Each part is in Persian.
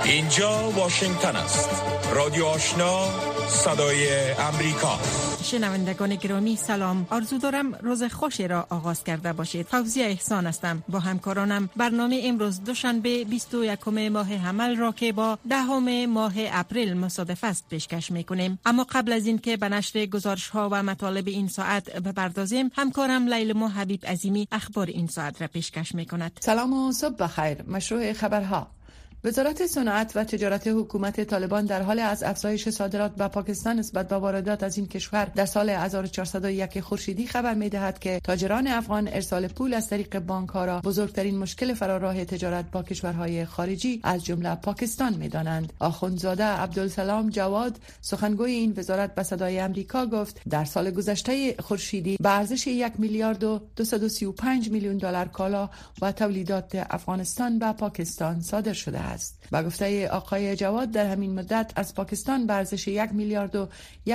اینجا واشنگتن است. رادیو آشنا، صدای امریکا. شنوندگان گرامی سلام، آرزو دارم روز خوشی را آغاز کرده باشید. فوزیه احسان هستم. با همکارانم برنامه امروز دوشنبه 21 ماه حمل را که با 10 ماه اپریل مصادف است پیشکش میکنیم. اما قبل از این که به نشر گزارش ها و مطالب این ساعت بپردازیم، همکارم لیلما حبیب عظیمی اخبار این ساعت را پیشکش میکند. سلام و صبح بخیر. مشروع خبرها. وزارت صنعت و تجارت حکومت طالبان در حال از افزایش صادرات به پاکستان نسبت به واردات از این کشور در سال 1401 خورشیدی خبر می‌دهد که تاجران افغان ارسال پول از طریق بانک‌ها را بزرگترین مشکل فراراه تجارت با کشورهای خارجی از جمله پاکستان می‌دانند. آخوندزاده عبدالسلام جواد سخنگوی این وزارت به صدای امریکا گفت در سال گذشته خورشیدی به ارزش 1 میلیارد و 235 میلیون دلار کالا و تولیدات افغانستان به پاکستان صادر شده است. با گفته آقای جواد در همین مدت از پاکستان به ارزش 1 میلیارد و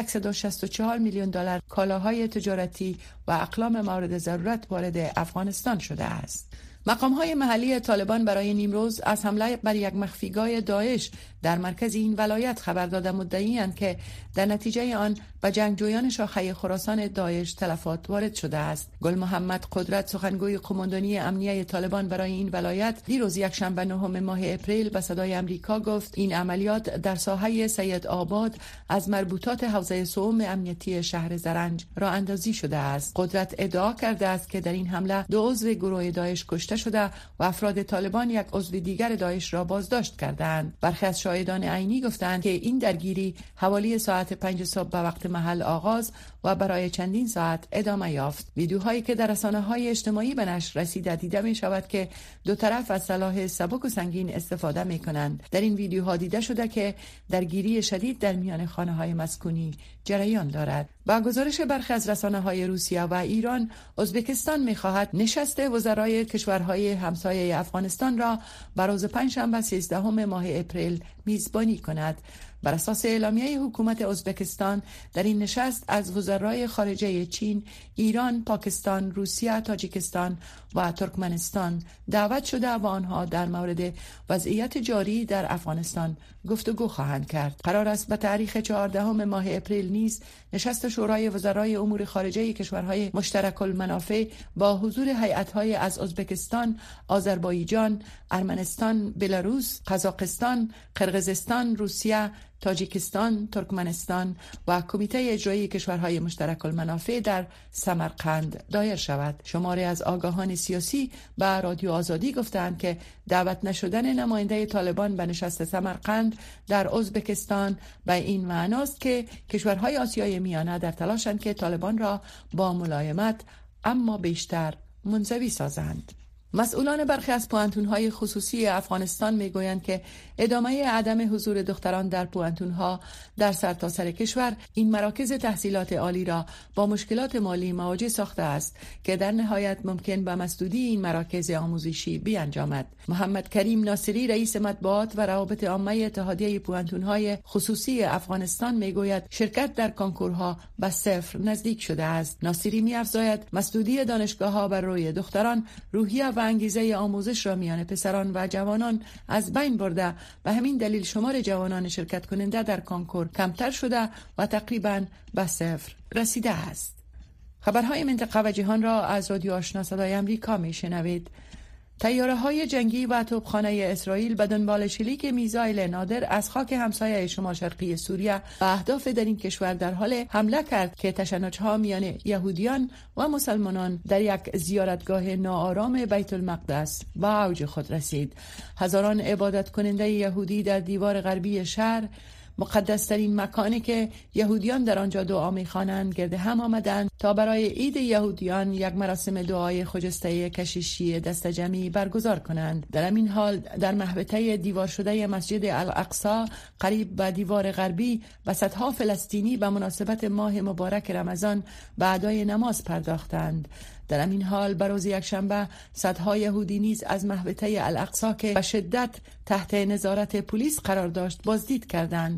164 میلیون دلار کالاهای تجارتی و اقلام مورد ضرورت وارد افغانستان شده است. مقام‌های محلی طالبان برای نیمروز از حمله بر یک مخفیگاه داعش در مرکز این ولایت خبر داده مدعی‌اند که در نتیجه آن به جنگجویان شاخه خراسان داعش تلفات وارد شده است. گل محمد قدرت سخنگوی قماندانی امنیه طالبان برای این ولایت دیروز یکشنبه 9 ماه اپریل به صدای امریکا گفت این عملیات در ساحه سید آباد از مربوطات حوزه سوم امنیتی شهر زرنج راه اندازی شده است. قدرت ادعا کرده است که در این حمله 2 عضو گروه داعش کشته شده و افراد طالبان یک عضو دیگر داعش را بازداشت کردند. برخی از شاهدان عینی گفتند که این درگیری حوالی ساعت 5 صبح به وقت محل آغاز و برای چندین ساعت ادامه یافت. ویدیوهایی که در رسانه‌های اجتماعی به نشر رسیده دیده می شود که دو طرف از سلاح سبک و سنگین استفاده می کنند. در این ویدیوها دیده شده که درگیری شدید در میان خانه‌های مسکونی جریان دارد. با گزارش برخی از رسانه‌های روسیه و ایران، ازبکستان می‌خواهد نشست وزرای کشورهای همسایه افغانستان را بر روز پنجشنبه 13 ماه اپریل میزبانی کند. بر اساس اعلامیه حکومت ازبکستان در این نشست از وزرای خارجه چین، ایران، پاکستان، روسیه، تاجیکستان و ترکمنستان دعوت شده و آنها در مورد وضعیت جاری در افغانستان گفتگو خواهند کرد. قرار است به تاریخ 14 ماه اپریل نیز نشست شورای وزرای امور خارجه کشورهای مشترک المنافع با حضور هیئت‌های از ازبکستان، آذربایجان، ارمنستان، بلاروس، قزاقستان، قرقیزستان، روسیه، تاجیکستان، ترکمنستان و کمیته اجرایی کشورهای مشترک المنافع در سمرقند دایر شود. شماری از آگاهان سیاسی به رادیو آزادی گفتند که دعوت نشدن نماینده طالبان به نشست سمرقند در ازبکستان به این معناست که کشورهای آسیای میانه در تلاشند که طالبان را با ملایمت اما بیشتر منزوی سازند. مسئولان برخی از پوانتون‌های خصوصی افغانستان می‌گویند که ادامه عدم حضور دختران در پوانتون‌ها در سرتاسر کشور این مراکز تحصیلات عالی را با مشکلات مالی مواجه ساخته است که در نهایت ممکن به مسدودی این مراکز آموزشی بیانجامد. محمد کریم ناصری رئیس مطبوعات و روابط عامه اتحادیه پوانتون‌های خصوصی افغانستان می‌گوید شرکت در کنکورها به صفر نزدیک شده است. ناصری می‌افزاید مسدودی دانشگاه‌ها بر روی دختران روحیه و انگیزه آموزش را میان پسران و جوانان از بین برده، به همین دلیل شمار جوانان شرکت کننده در کنکور کمتر شده و تقریباً به صفر رسیده است. خبرهای منطقه و جهان را از رادیو آشنا صدای امریکا میشنوید. طیاره‌های جنگی و توپخانه اسرائیل به دنبال شلیک میزایل نادر از خاک همسایه شمال شرقی سوریه و اهداف در این کشور در حال حمله کرد که تشنج‌ها میان یهودیان و مسلمانان در یک زیارتگاه ناآرام بیت المقدس به اوج خود رسید. هزاران عبادت کننده یهودی در دیوار غربی شهر، مقدسترین مکانی که یهودیان در آنجا دعا می‌خوانند، گرد هم آمدند تا برای عید یهودیان یک مراسم دعای خجسته کشیشی دست جمعی برگزار کنند. در این حال در محوطه دیوار شده مسجد الاقصی قریب به دیوار غربی و صدها فلسطینی به مناسبت ماه مبارک رمضان به ادای نماز پرداختند. در همین حال بروز یکشنبه صدها یهودی نیز از محوطه الاقصی که به شدت تحت نظارت پلیس قرار داشت بازدید کردند.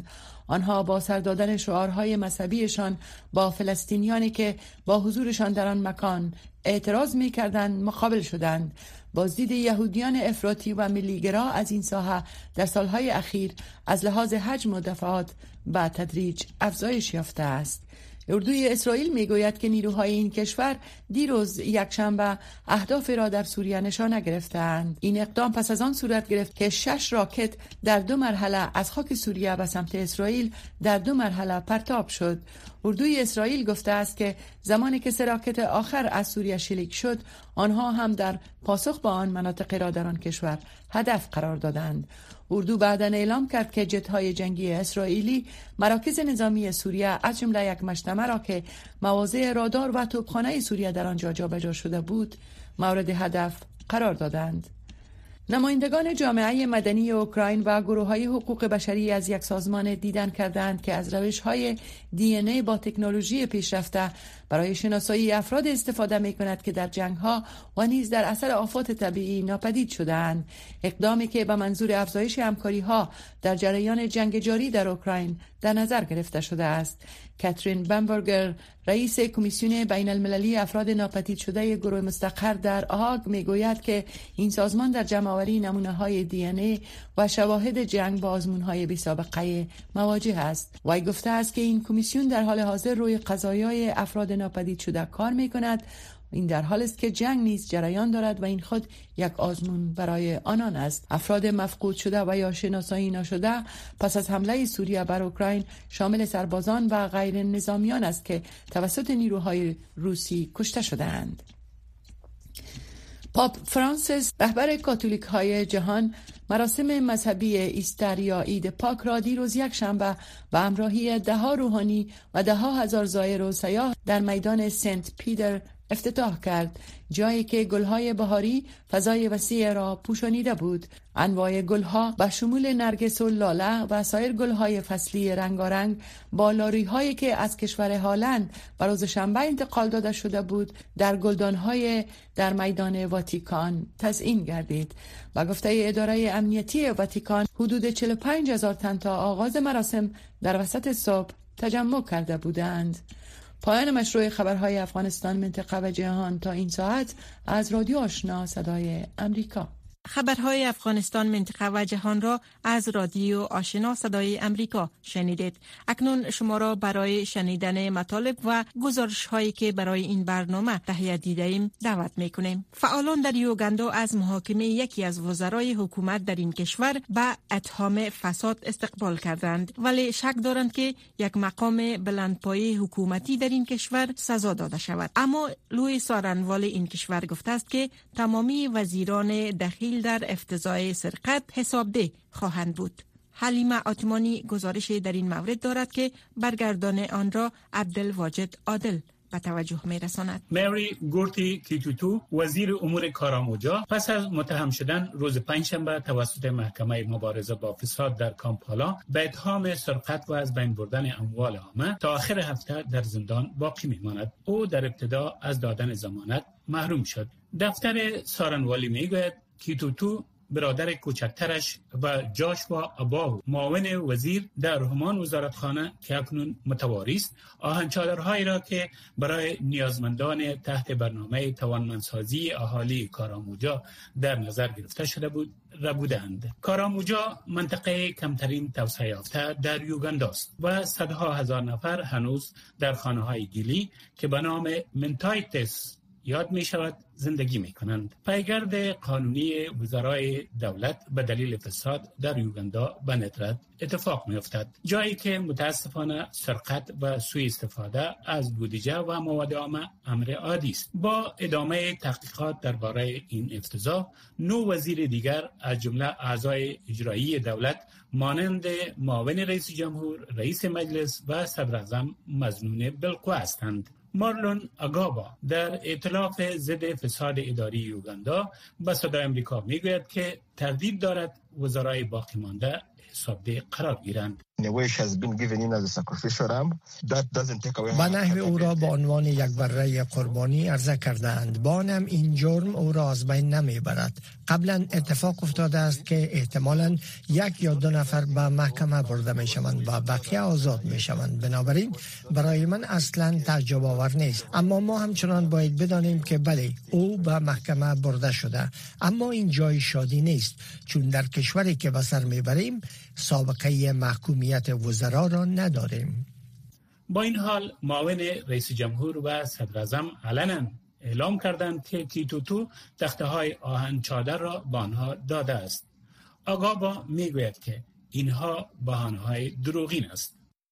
آنها با سر دادن شعارهای مذهبیشان با فلسطینیانی که با حضورشان در آن مکان اعتراض می‌کردند مقابل شدند. بازدید یهودیان افراطی و ملیگرا از این ساحه در سالهای اخیر از لحاظ حجم و دفعات به تدریج افزایش یافته است. اردوی اسرائیل میگوید که نیروهای این کشور دیروز یکشنبه اهداف را در سوریه نشانه گرفتند. این اقدام پس از آن صورت گرفت که 6 راکت در 2 مرحله از خاک سوریه به سمت اسرائیل در 2 مرحله پرتاب شد. اردوی اسرائیل گفته است که زمانی که 3 راکت آخر از سوریه شلیک شد، آنها هم در پاسخ به آن مناطقی را در آن کشور هدف قرار دادند. اردو بعداً اعلام کرد که جت‌های جنگی اسرائیلی مراکز نظامی سوریه از جمله یک مجتمع را که مواضع رادار و توپخانه سوریه در آنجا جابجا شده بود مورد هدف قرار دادند. نمایندگان جامعه مدنی اوکراین و گروه‌های حقوق بشری از یک سازمان دیدن کردند که از روش‌های DNA با تکنولوژی پیشرفته برای شناسایی افراد استفاده می‌کند که در جنگ‌ها و نیز در اثر آفات طبیعی ناپدید شده‌اند. اقدامی که به منظور افزایش همکاری‌ها در جریان جنگ جاری در اوکراین در نظر گرفته شده است. کاترین بامبرگر، رئیس کمیسیون بین المللی افراد ناپدید شده گروه مستقر در آهاگ میگوید که این سازمان در جمع‌آوری نمونه‌های DNA و شواهد جنگ با آزمون‌های بی‌سابقه مواجه است. وی گفته است که این کمیسیون در حال حاضر روی قضایای افراد ناپدید شده کار می‌کند. این در حال است که جنگ نیز جریان دارد و این خود یک آزمون برای آنان است. افراد مفقود شده و یا شناسایی نشده پس از حمله سوریه بر اوکراین شامل سربازان و غیر نظامیان است که توسط نیروهای روسی کشته شده‌اند. پاپ فرانسیس، رهبر کاتولیک های جهان، مراسم مذهبی ایستر یا عید پاک را دیروز یکشنبه به همراهی 10 روحانی و 10,000 زائر و سیاح در میدان سنت پیتر افتتاح کرد، جایی که گلهای بهاری فضای وسیع را پوشانیده بود. انواع گلها به شمول نرگس و لاله و سایر گلهای فصلی رنگارنگ با لاری‌هایی که از کشور هالند به روز شنبه انتقال داده شده بود در گلدان‌های در میدان واتیکان تزیین گردید. با گفته اداره امنیتی واتیکان حدود 45,000 تن تا آغاز مراسم در وسط صبح تجمع کرده بودند. پایان مشروع خبرهای افغانستان، منطقه و جهان تا این ساعت از رادیو آشنا صدای امریکا. خبرهای افغانستان، منطقه و جهان را از رادیو آشنا صدای امریکا شنیدید. اکنون شما را برای شنیدن مطالب و گزارش هایی که برای این برنامه تهیه دیده ایم دعوت میکنیم. فعالان در یوگاندا از محاکمه یکی از وزرای حکومت در این کشور به اتهام فساد استقبال کردند، ولی شک دارند که یک مقام بلندپایه حکومتی در این کشور سزا داده شود. اما لوی سارنوالی این کشور گفته است که تمامی وزیران دخیل در افتضاح سرقت حسابده خواهند بود. حلیمه آتمانی گزارش در این مورد دارد که برگردان آن را عبدالواجد عادل به توجه می رساند. مری گورتی کیتوتو، وزیر امور کاراموجا، پس از متهم شدن روز پنجشنبه توسط محکمه مبارزه با فساد در کامپالا به اتهام سرقت و از بین بردن اموال عامه تا آخر هفته در زندان باقی می ماند. او در ابتدا از دادن ضمانت محروم شد. دفتر سارنوالی می گوید کیتوتو برادر کوچکترش و جاشوا اباو، معاون وزیر در همان وزارتخانه که اکنون متواری است، آهن چادرهایی را که برای نیازمندان تحت برنامه توانمندسازی اهالی کاراموجا در نظر گرفته شده بود ربودند. کاراموجا منطقه کمترین توسعه یافته در یوگاندا است و صدها هزار نفر هنوز در خانه‌های گیلی که به نام منتایتس یاد می شود زندگی می کنند. پیگرد قانونی وزرای دولت به دلیل فساد در یوگاندا به ندرت اتفاق می افتد، جایی که متاسفانه سرقت و سوء استفاده از بودجه و مواد عامه امر عادی است. با ادامه تحقیقات درباره این افتضاح، 9 وزیر دیگر از جمله اعضای اجرایی دولت مانند معاون رئیس جمهور، رئیس مجلس و صدر اعظم مظنون بالقوه هستند. مارلون اگابا در ائتلاف ضد فساد اداری یوگاندا به صدای امریکا میگوید که تردید دارد وزرای باقی مانده حسابده قرار گیرند. با نحو او را به عنوان یک بره قربانی عرضه کردند. با آن هم این جرم او را از بین نمیبرد. قبلا اتفاق افتاده است که احتمالاً 1 یا 2 نفر به محکمه برده می شوند و بقیه آزاد می شوند. بنابراین برای من اصلا تعجب آور نیست. اما ما همچنان باید بدانیم که بله، او به محکمه برده شده، اما این جای شادی نیست، چون در کشوری که به سر میبریم سابقه محکومیت وزرا را نداریم. با این حال معاون رئیس جمهور و صدر اعظم علنا اعلام کردند که کیتوتو تخته‌های آهن چادر را به آنها داده است. آگابا میگوید که اینها بهانه‌های دروغین است.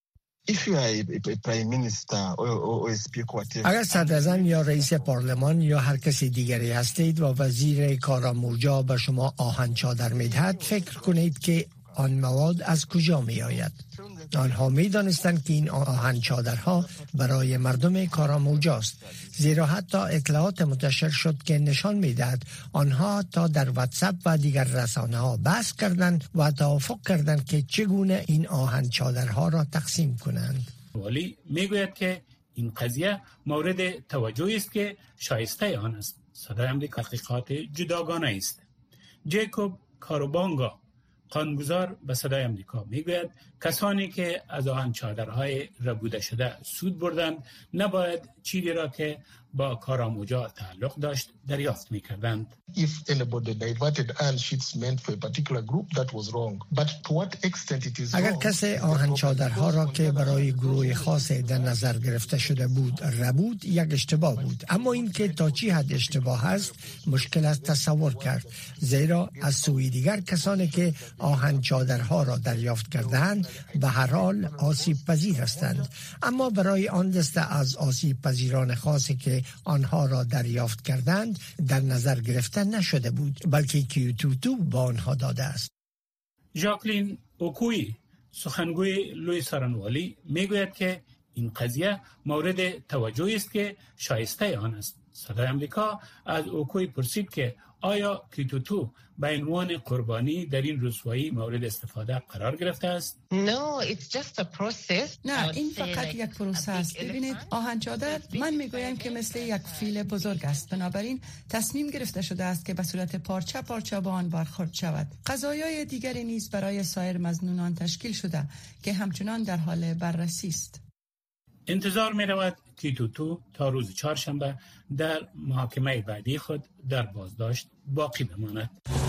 اگر صدر اعظم یا رئیس پارلمان یا هر کسی دیگری هستید و وزیر کارامورجا به شما آهن چادر میدهد، فکر کنید که آن مواد از کجا می آید. آنها می دانستند که این آهن چادرها برای مردم کارامورجاست، زیرا حتی اطلاعات منتشر شد که نشان می دهد آنها تا در واتساپ و دیگر رسانه ها بحث کردند و توافق کردند که چگونه این آهن چادرها را تقسیم کنند. ولی می گوید که این قضیه مورد توجه است که شایسته آن است. صدر امریکا تحقیقات جداگانه است. جیکوب کاروبانگا قانونگذار به صدای امریکا میگوید کسانی که از آهن چادرهای ربوده شده سود بردند نباید چیزی را که با کاراموجا تعلق داشت دریافت میکردند. اگر کسی آهن چادرها را که برای گروه خاص در نظر گرفته شده بود ربود، یک اشتباه بود. اما این که تا چی حد اشتباه است مشکل است تصور کرد، زیرا از سوی دیگر کسانی که آهن چادرها را دریافت کردند به هر حال آسیب پذیر هستند. اما برای آن دسته از آسیب پذیران خاصی که آنها را دریافت کردند در نظر گرفته نشده بود، بلکه کیتوتو با آنها داده است. ژاکلین اوکوی سخنگوی لوی سارانوالی میگوید که این قضیه مورد توجه است که شایسته آن است. صدر امریکا از اوکوی پرسید که آیا کیتوتو به عنوان قربانی در این رسوایی مورد استفاده قرار گرفته است؟ نه، این فقط یک پروسه است. ببینید، آهن چادر من میگویم که مثل یک فیل بزرگ است. بنابراین تصمیم گرفته شده است که به صورت پارچه پارچه با آن برخورد شود. قضایای دیگری نیز برای سایر مظنونان تشکیل شده که همچنان در حال بررسی است. انتظار می رود کیتوتو تا روز چهارشنبه در محاکمه بعدی خود در بازداشت باقی بماند.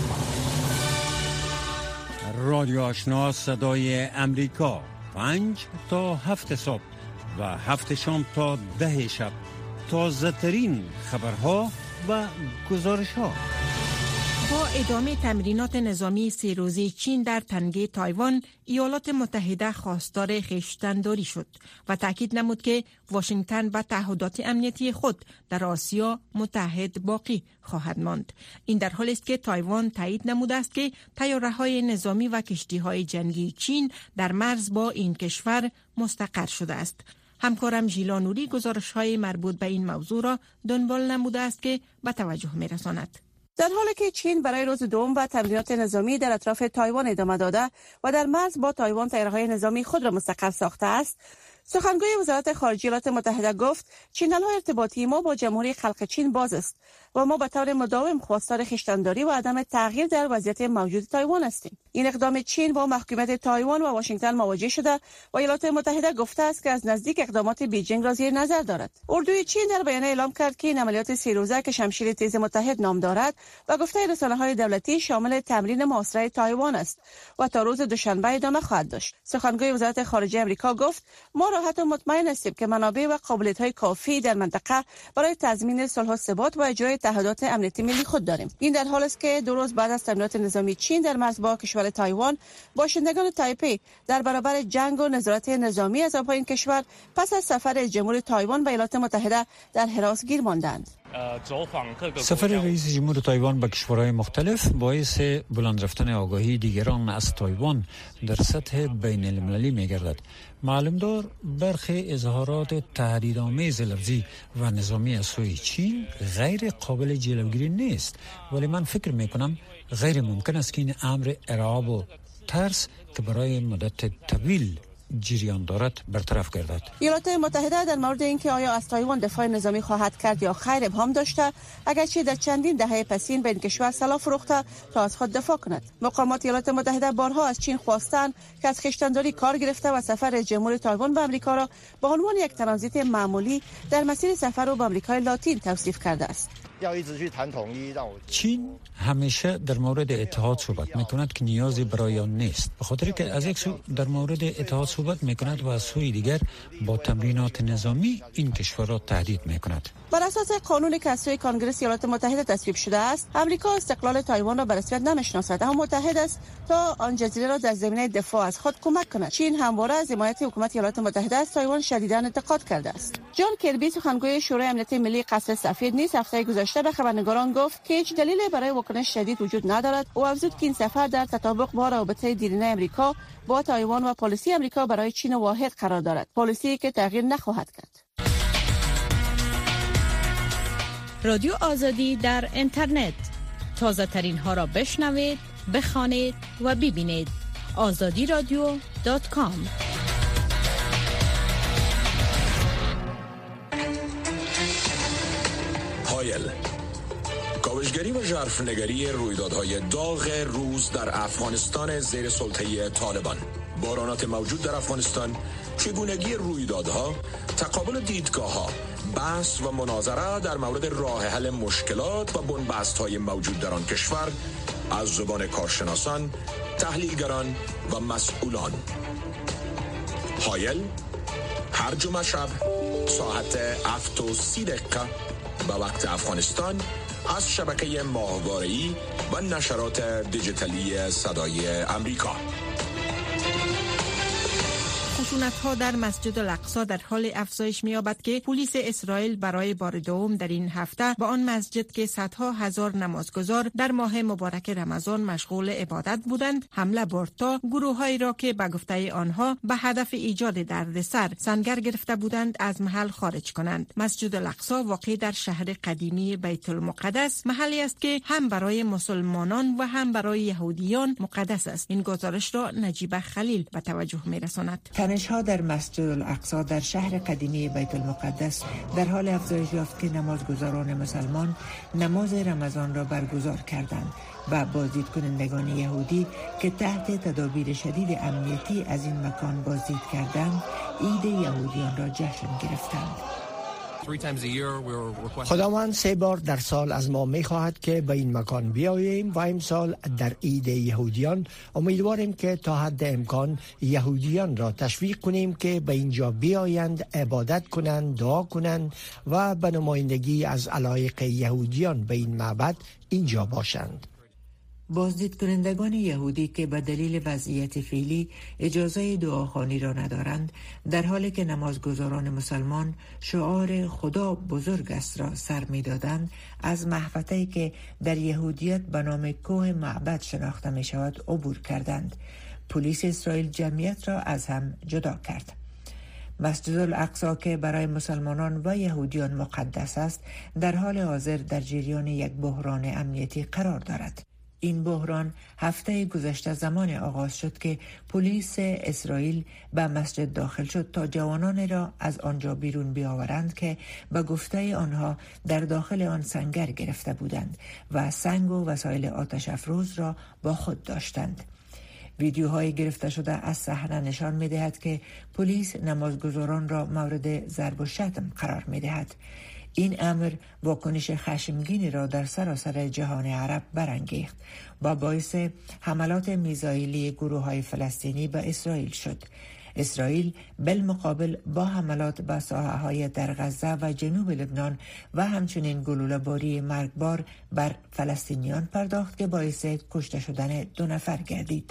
رادیو آشنا صدای امریکا 5 تا 7 صبح و 7 شام تا 10 شب، تازه ترین خبرها و گزارش ها. با ادامه تمرینات نظامی 3 روزه چین در تنگه تایوان، ایالات متحده خواستار خویشتن‌داری شد و تاکید نمود که واشنگتن به تعهدات امنیتی خود در آسیا متحد باقی خواهد ماند. این در حالی است که تایوان تایید نموده است که طیاره‌های نظامی و کشتی‌های جنگی چین در مرز با این کشور مستقر شده است. همکارم ژیلا نوری گزارش‌های مربوط به این موضوع را دنبال نموده است که به توجه می‌رساند. در حالی که چین برای روز دوم و تمرینات نظامی در اطراف تایوان ادامه داده و در مرز با تایوان طیاره‌های نظامی خود را مستقر ساخته است، سخنگوی وزارت خارجه ایالات متحده گفت چینل‌های ارتباطی ما با جمهوری خلق چین باز است و ما به طور مداوم خواستار خویشتن‌داری و عدم تغییر در وضعیت موجود تایوان هستیم. این اقدام چین با محکومیت تایوان و واشنگتن مواجه شده و ایالات متحده گفته است که از نزدیک اقدامات بیجینگ را زیر نظر دارد. اردوی چین در بیانیه اعلام کرد که این عملیات 3 روزه که شمشیر تیز متحد نام دارد و گفته رسانه‌های دولتی شامل تمرین محاصره تایوان است و تا روز دوشنبه ادامه خواهد داشت. سخنگوی وزارت خارجه آمریکا گفت ما راحت و مطمئن هستیم که منابع و قابلیت‌های کافی در منطقه برای تضمین صلح و ثبات و اجرای تعهدات امنیتی ملی خود داریم. این در حالی است که 2 روز بعد از تمرینات نظامی چین در مرز با کشور تایوان، باشندگان تایپی در برابر جنگ و نظارت نظامی از آبهای این کشور پس از سفر جمهور تایوان به ایالات متحده در حراس گیر ماندند. سفر رئیس جمهور تایوان به کشورهای مختلف باعث بلند رفتن آگاهی دیگران از تایوان در سطح بین المللی می گردد. معلومدار برخی اظهارات تهدیدآمیز لفظی و نظامی از سوی چین غیر قابل جلوگیری نیست، ولی من فکر می کنم غیر ممکن است که این امر ارعاب و ترس که برای مدت طویل جریان دارد برطرف گردد. ایالات متحده در مورد اینکه آیا از تایوان دفاع نظامی خواهد کرد یا خیر ابهام داشته، اگرچه در چندین دهه پسین به این کشور سلاح فروخته تا از خود دفاع کند. مقامات ایالات متحده بارها از چین خواستند که از خویشتن‌داری کار گرفته و سفر جمهوری تایوان به آمریکا را به عنوان یک ترانزیت معمولی در مسیر سفر او به آمریکای لاتین توصیف کرده است. چین همیشه در مورد اتحاد صحبت میکند که نیازی برای آن نیست، به خاطر که از یک سو در مورد اتحاد صحبت میکند و از سوی دیگر با تمرینات نظامی این کشور را تهدید میکند. بر اساس قانونی که از سوی کنگره ایالات متحده تصویب شده است، آمریکا استقلال تایوان را به رسمیت نمیشناسد، اما متحد است تا آن جزیره را در زمینه دفاع از خود کمک کند. چین همواره از حمایت حکومت ایالات متحده از تایوان شدیداً انتقاد کرده است. جان کربی، سخنگوی شورای امنیت ملی قصر سفید نیز هفته گذشته به خبرنگاران گفت که هیچ دلیلی برای واکنش شدید وجود ندارد و افزود که این سفر در تطابق با رابطه دیرینه آمریکا با تایوان و پالیسی آمریکا برای چین واحد قرار دارد، پالیسی که تغییر نخواهد کرد. رادیو آزادی در اینترنت، تازه ترین ها را بشنوید، بخوانید و ببینید. azadiradio.com. هایل، کاوشگری و ژرفنگری رویدادهای داغ روز در افغانستان زیر سلطه طالبان، بحرانات موجود در افغانستان، چگونگی رویدادها، تقابل دیدگاه‌ها، بحث و مناظره در مورد راه حل مشکلات و بنبست‌های موجود در آن کشور از زبان کارشناسان، تحلیلگران و مسئولان. هایل هر جمعه شب ساعت 7:30 به وقت افغانستان از شبکه ماهواره‌ای و نشرات دیجیتالی صدای آمریکا. خشونت‌ها در مسجد الاقصی در حال افزایش می‌یابد که پلیس اسرائیل برای بار دوم در این هفته به آن مسجد که صدها هزار نمازگزار در ماه مبارک رمضان مشغول عبادت بودند حمله برد تا گروه‌هایی را که به گفته آنها به هدف ایجاد دردسر سنگر گرفته بودند از محل خارج کنند. مسجد الاقصی واقع در شهر قدیمی بیت المقدس محلی است که هم برای مسلمانان و هم برای یهودیان مقدس است. این گزارش را نجیب خلیل به توجه می‌رساند. تنش‌ها در مسجد الاقصی در شهر قدیمی بیت المقدس در حال افزایش یافت که نمازگزاران مسلمان نماز رمضان را برگزار کردند و بازدید کنندگان یهودی که تحت تدابیر شدید امنیتی از این مکان بازدید کردند، عید یهودیان را جشن گرفتند. خداوند 3 بار در سال از ما می‌خواهد که به این مکان بیاییم و امسال در عید یهودیان امیدواریم که تا حد امکان یهودیان را تشویق کنیم که به اینجا بیایند، عبادت کنند، دعا کنند و به نمایندگی از علایق یهودیان به این معبد اینجا باشند. بازدید کنندگان یهودی که به دلیل وضعیت فعلی اجازه دعاخوانی را ندارند، در حالی که نمازگزاران مسلمان شعار خدا بزرگ است را سر می دادند، از محوطه‌ای که در یهودیت به نام کوه معبد شناخته می شود عبور کردند. پلیس اسرائیل جمعیت را از هم جدا کرد. مسجد الاقصی که برای مسلمانان و یهودیان مقدس است، در حال حاضر در جریان یک بحران امنیتی قرار دارد. این بحران هفته گذشته زمان آغاز شد که پلیس اسرائیل به مسجد داخل شد تا جوانان را از آنجا بیرون بیاورند که به گفته آنها در داخل آن سنگر گرفته بودند و سنگ و وسایل آتش افروز را با خود داشتند. ویدیوهای گرفته شده از صحنه نشان می‌دهد که پلیس نمازگزاران را مورد ضرب و شتم قرار می‌دهد. این امر واکنش خشمگینی را در سراسر جهان عرب برانگیخت و باعث حملات میزایلی گروه‌های فلسطینی به اسرائیل شد. اسرائیل بالمقابل با حملات به ساحه‌های در غزه و جنوب لبنان و همچنین گلوله‌باری مرگبار بر فلسطینیان پرداخت که باعث کشته شدن 2 نفر گردید.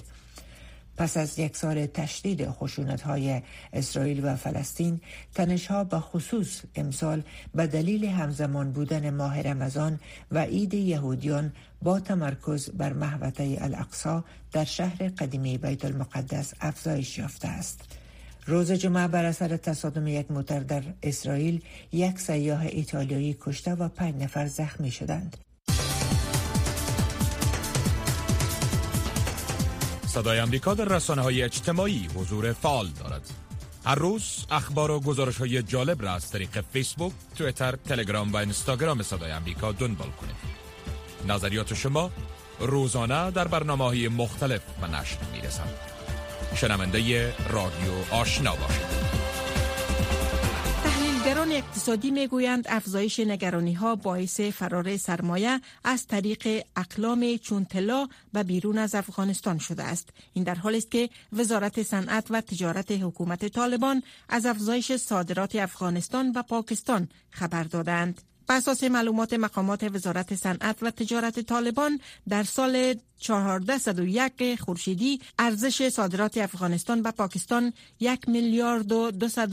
پس از 1 سال تشدید خشونت‌های اسرائیل و فلسطین، تنش‌ها به خصوص امسال به دلیل همزمان بودن ماه رمضان و عید یهودیان با تمرکز بر محوطه الاقصی در شهر قدیمی بیت المقدس افزایش یافته است. روز جمعه بر اثر تصادم یک موتور در اسرائیل، 1 سیاح ایتالیایی کشته و 5 نفر زخمی شدند. صدای آمریکا در رسانه‌های اجتماعی حضور فعال دارد. هر روز اخبار و گزارش‌های جالب را از طریق فیسبوک، توییتر، تلگرام و اینستاگرام صدای آمریکا دنبال کنید. نظریات شما روزانه در برنامه‌های مختلف و نشر می‌رسند. شنونده رادیو آشنا باشید. تحلیلگران اقتصادی میگویند افزایش نگرانی‌ها باعث فرار سرمایه از طریق اقلام چون طلا به بیرون از افغانستان شده است. این در حالی است که وزارت صنعت و تجارت حکومت طالبان از افزایش صادرات افغانستان و پاکستان خبر دادند. بر اساس معلومات مقامات وزارت صنعت و تجارت طالبان در سال 1401 خورشیدی ارزش صادرات افغانستان به پاکستان 1 میلیارد و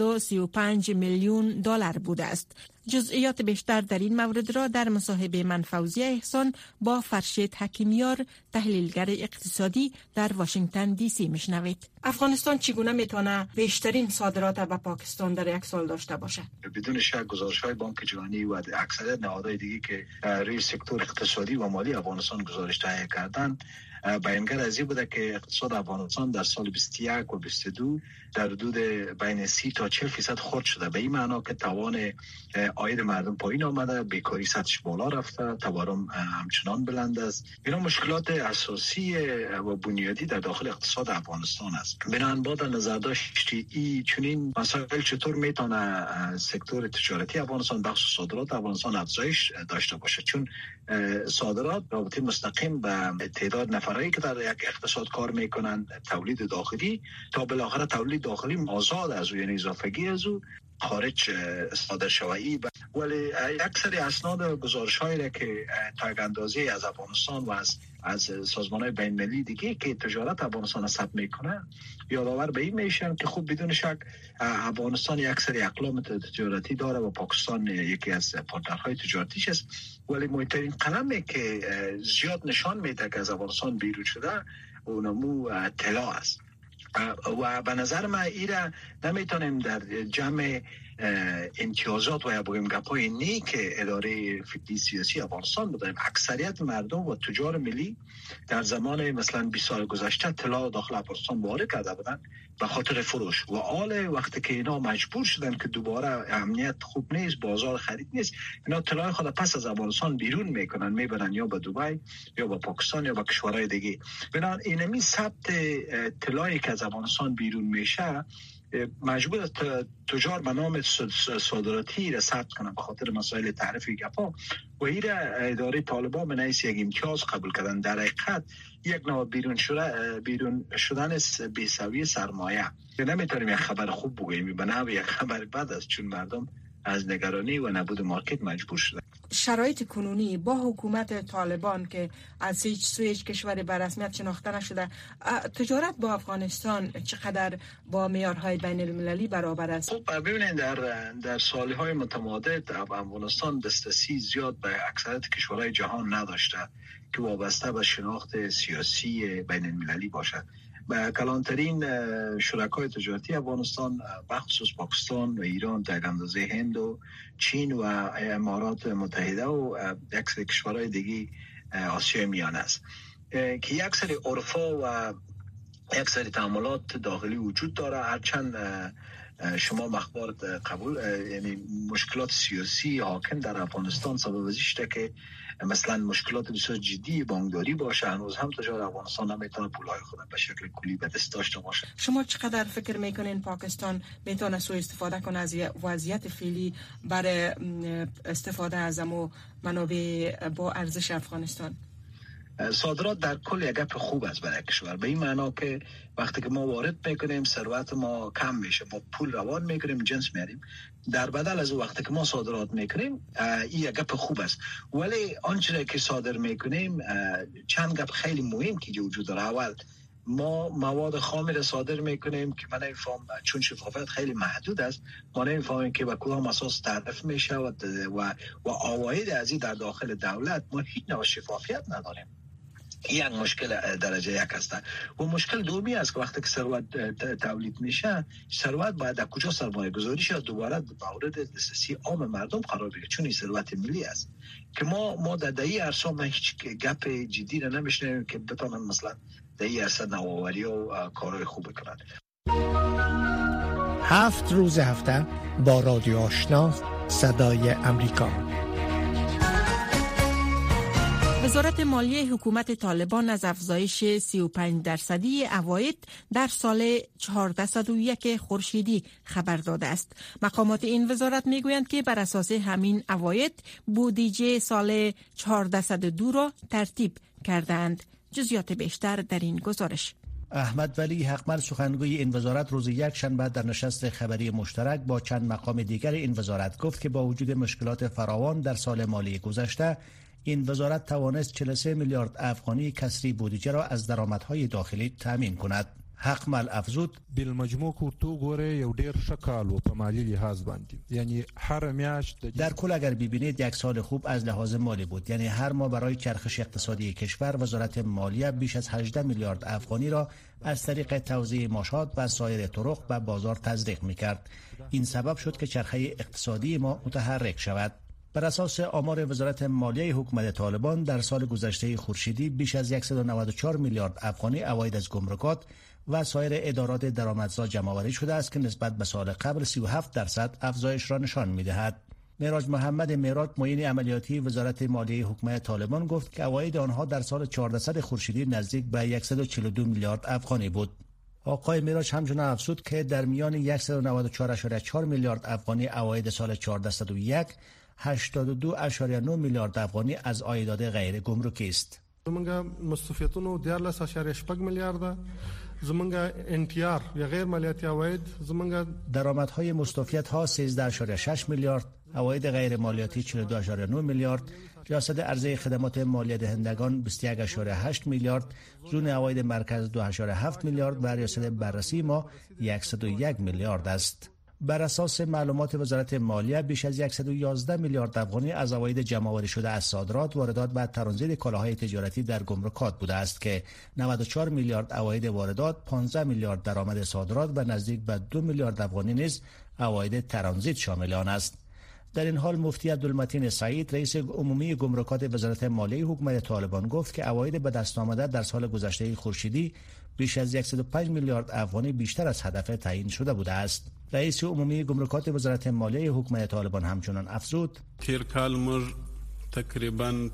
235 میلیون دلار بوده است. جزئیات بیشتر در این مورد را در مصاحبه من فوزیه احسان با فرشید حکیمیار تحلیلگر اقتصادی در واشنگتن دی سی میشنوید. افغانستان چگونه میتونه بیشترین صادرات به پاکستان در یک سال داشته باشه؟ بدون شک گزارش‌های بانک جهانی و اکثریت نهادهای دیگه که روی سکتور اقتصادی و مالی افغانستان گزارش تهیه کردن بیانگر از این بوده که اقتصاد افغانستان در سال 21 و 22 در حدود بین 30 تا 40% خرد شده. به این معنا که توان عاید مردم پایین آمده، بیکاری سطحش بالا رفته، تورم همچنان بلند است. اینا مشکلات اساسی و بنیادی در داخل اقتصاد افغانستان است. بنابراین با در نظر داشت این چنین مسائل چطور میتونه سکتور تجارتی افغانستان بخش صادرات افغانستان افزایش داشته باشه، چون صادرات رابطه مستقیم به تعداد نفرایی که در یک اقتصاد کار میکنن، تولید داخلی تا بالاخره تولید داخلی آزاد از او، یعنی اضافگی از او خارج صادر شوی. ولی اکثر اسناد و گزارش‌هایی که تا یک اندازه از افغانستان و از سازمان‌های بین‌المللی دیگه که تجارت افغانستان ثبت میکنه یادآور به این میشن که خوب بدون شک افغانستان یک سری اقلام تجارتی داره و پاکستان یکی از پارتنرهای تجارتیش است. ولی مهمترین قلمی که زیاد نشان میده که از افغانستان بیرون شده اونمو طلا است و به نظر من ایره نمیتونیم در جمع امتیازات و یا بگیم گپای نیک اداره فکری سیاسی افغانستان بدهیم. اکثریت مردم و تجار ملی در زمان مثلا 20 سال گذشته طلا داخل افغانستان وارد کرده بودن به خاطر فروش و حال وقتی که اینا مجبور شدن که دوباره امنیت خوب نیست، بازار خرید نیست، اینا طلای خود پس از افغانستان بیرون میکنن، میبرن یا به دبی یا به پاکستان یا به کشورهای دیگه. بنابراین اینمی ثبت طلایی که از افغانستان بیرون میشه مجبور تجار به نام صادراتی را ثبت کنند به خاطر مسائل تعرفی گپا و این اداره طالبان به نحیث یک امتیاز قبول کردن. در حقیقت یک نوع بیرون شدن بی‌سویه سرمایه. نمیتونیم یک خبر خوب بگوییم، به نحو یک خبر بد است، چون مردم از نگرانی و نبود مارکت مجبور شدن. شرایط کنونی با حکومت طالبان که از هیچ سوی کشور به رسمیت شناخته نشده، تجارت با افغانستان چقدر با معیارهای بین المللی برابر است؟ خب ببینید در سالهای متمادد افغانستان دسترسی زیاد به اکثریت کشورهای جهان نداشته که وابسته به شناخت سیاسی بین المللی باشد. با کلانترین شرکای تجارتی افغانستان بخصوص پاکستان و ایران تا اندازه هند و چین و امارات متحده و یک سری کشورهای دیگه آسیای میانه است که یک سری عرفا و یک سری تعاملات داخلی وجود داره. هرچند شما مخبارت قبول یعنی مشکلات سیاسی حاکم در افغانستان سبب ازش که مثلا مشکلات بسیار جدی بانکداری باشه، هنوز هم تجارت افغانستان نمیتونه پولای خود به شکل کلی به دست داشته باشه. شما چقدر فکر میکنین پاکستان میتونه سوء استفاده کنه از وضعیت فعلی برای استفاده از منابع با ارزش افغانستان؟ صادرات در کل یک گپ خوب است برای کشور، به این معنا که وقتی که ما وارد میکنیم ثروت ما کم میشه، ما پول روان میکنیم، جنس میاریم، در بدل از وقتی که ما صادرات میکنیم این یک گپ خوب است. ولی آنچه که صادر میکنیم چند گپ خیلی مهم که وجود داره. اول ما مواد خام را صادر میکنیم که من نمیفهم، چون شفافیت خیلی محدود است، ما نمیفهمیم که به کدام اساس تعرف میشه و عواید از این در داخل دولت ما هیچ نوع شفافیت نداریم. یک مشکل درجه یک است. و مشکل دومی است که وقتی که ثروت تولید میشه، ثروت باید در کجا سرمایه گذاری شه، دوباره مورد دسترسی عام مردم قرار بگیره، چون این ثروت ملی است که ما در این عرصه هیچ گپ جدی را نمیشنویم که بتونن مثلا در این عرصه نوآوری و کارهای خوب کنند. 7 روز هفته با رادیو آشنا صدای امریکا. وزارت مالیه حکومت طالبان از افزایش 35% عواید در سال 1401 خورشیدی خبر داده است. مقامات این وزارت میگویند که بر اساس همین عواید بودجه سال 1402 را ترتیب کردند. جزئیات بیشتر در این گزارش. احمد ولی حقمل سخنگوی این وزارت روز یک شنبه در نشست خبری مشترک با چند مقام دیگر این وزارت گفت که با وجود مشکلات فراوان در سال مالی گذشته این وزارت توانست 43 میلیارد افغانی کسری بودجه را از درآمدهای داخلی تامین کند. حقمل افزود بالمجموع تو ګوره یو ډیر شکال و په مالی لحاظ باندې یعنی هر میاشت در کل اگر ببینید یک سال خوب از لحاظ مالی بود. یعنی هر ماه برای چرخش اقتصادی کشور وزارت مالیه بیش از 18 میلیارد افغانی را از طریق توزیع ماشات و سایر طرق به بازار تزریق می‌کرد. این سبب شد که چرخه اقتصادی ما متحرک شود. بر اساس آمار وزارت مالیه حکومت طالبان در سال گذشته خورشیدی بیش از 194 میلیارد افغانی عواید از گمرکات و سایر ادارات درآمدزا جمع‌آوری شده است که نسبت به سال قبل 37% افزایش را نشان می‌دهد. معراج محمد معراج معین عملیاتی وزارت مالیه حکومت طالبان گفت که عواید آنها در سال 1400 خورشیدی نزدیک به 142 میلیارد افغانی بود. آقای معراج همچنین افزود که در میان 194.4 میلیارد افغانی عواید سال 1401 82.9 میلیارد افغانی از عایدات غیر گمرکی است. زمونږ مستوفیتونو 14.8 میلیارد، زمونږ NTR یا غیر مالیاتی عواید زمونږ درآمدهای مستوفیت ها 13.6 میلیارد، عواید غیر مالیاتی 42.9 میلیارد، ریاست عرضه خدمات مالی دهندگان 21.8 میلیارد، زون عواید مرکز 2.7 میلیارد و ریاست بررسی ما 101 میلیارد است. بر اساس معلومات وزارت مالیه بیش از 111 میلیارد افغانی از عواید جمع‌آوری شده از صادرات، واردات و ترانزیت کالاهای تجارتی در گمرکات بوده است که 94 میلیارد عواید واردات، 15 میلیارد درآمد صادرات و نزدیک به 2 میلیارد افغانی نیز عواید ترانزیت شامل آن است. در این حال مفتی عبدالمتین سعید رئیس عمومی گمرکات وزارت مالیه حکومت طالبان گفت که عواید به دست آمده در سال گذشته خورشیدی بیش از 105 میلیارد افغانی بیشتر از هدف تعیین شده بوده است. رئیس عمومی گمرکات وزارت مالیه حکومت طالبان همچنان افزود تیر کال مر تقریبا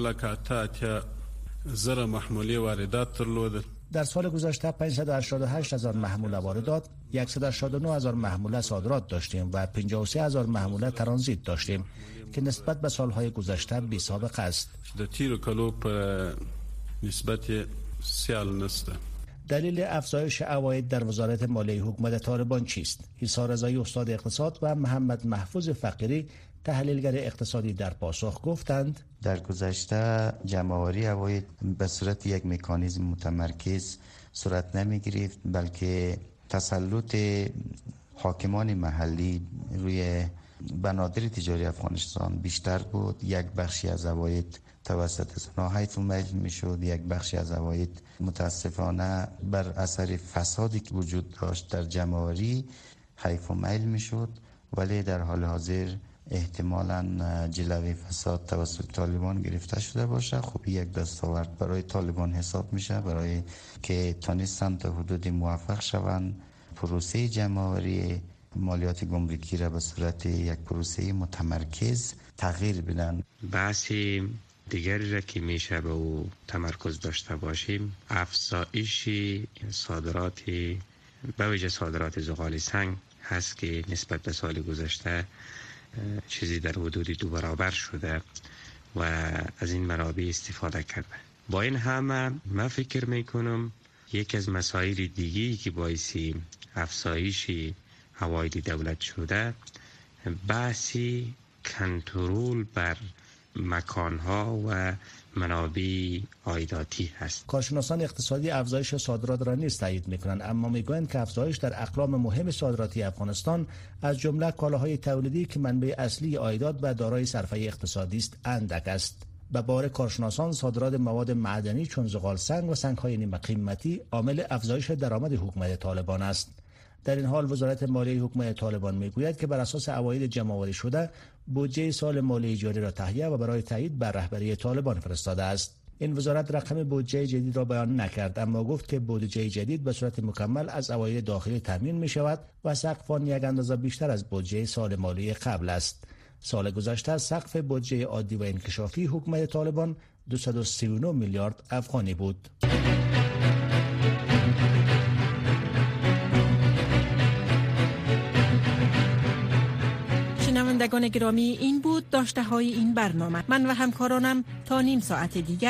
15 زر محموله واردات درلود. در سال گذشته 588 هزار محموله واردات، 189 هزار محموله صادرات داشتیم و 53 هزار محموله ترانزیت داشتیم که نسبت به سالهای گذشته بی سابقه است. در تیر کالو پر نسبت سیال نسته. دلیل افزایش عواید در وزارت مالیه حکومت طالبان چیست؟ عیسی رضایی استاد اقتصاد و محمد محفوظ فقیری تحلیلگر اقتصادی در پاسخ گفتند در گذشته جمع‌آوری عواید به صورت یک مکانیزم متمرکز صورت نمی گرفت، بلکه تسلط حاکمان محلی روی بنادر تجاری افغانستان بیشتر بود. یک بخشی از عواید توسط زنا حیف و میل می شد، یک بخشی از عواید متاسفانه بر اثر فسادی که وجود داشت در جمع‌آوری حیف و میل می شد، ولی در حال حاضر احتمالاً جلوه فساد توسط طالبان گرفته شده باشه. خب یک دستاورد برای طالبان حساب میشه، برای که تانستن تا حدود موفق شوند پروسه جمع‌آوری مالیات گمرکی را به صورت یک پروسه متمرکز تغییر بدن. بحثی دیگری را که میشه به او تمرکز داشته باشیم افزایش صادرات به ویژه صادرات زغال سنگ هست که نسبت به سال گذشته چیزی در حدود 2 برابر شده و از این منابع استفاده کرده. با این همه من فکر میکنم یک از مسائل دیگی که باعث افزایش عواید دولت شده بحثی کنترل بر مکانها و منابع عایداتی هست. کارشناسان اقتصادی افزایش صادرات را نیز تایید میکنند، اما میگویند که افزایش در اقلام مهم صادراتی افغانستان از جمله کالاهای تولیدی که منبع اصلی عایدات و دارای صرفه اقتصادی است اندک است. به بار کارشناسان صادرات مواد معدنی چون زغال سنگ و سنگ‌های نیمه قیمتی عامل افزایش درآمد حکومت طالبان است. در این حال وزارت مالیه حکومت طالبان میگوید که بر اساس عواید جمع‌آوری شده بودجه سال مالی جاری را تهیه و برای تایید بر رهبری طالبان فرستاده است. این وزارت رقم بودجه جدید را بیان نکرد، اما گفت که بودجه جدید به صورت مکمل از عواید داخلی تامین می شود و سقف آن یک اندازه بیشتر از بودجه سال مالی قبل است. سال گذشته سقف بودجه عادی و انکشافی حکومت طالبان 239 میلیارد افغانی بود. شنوندگان گرامی، این بود داشته های این برنامه. من و همکارانم تا نیم ساعت دیگر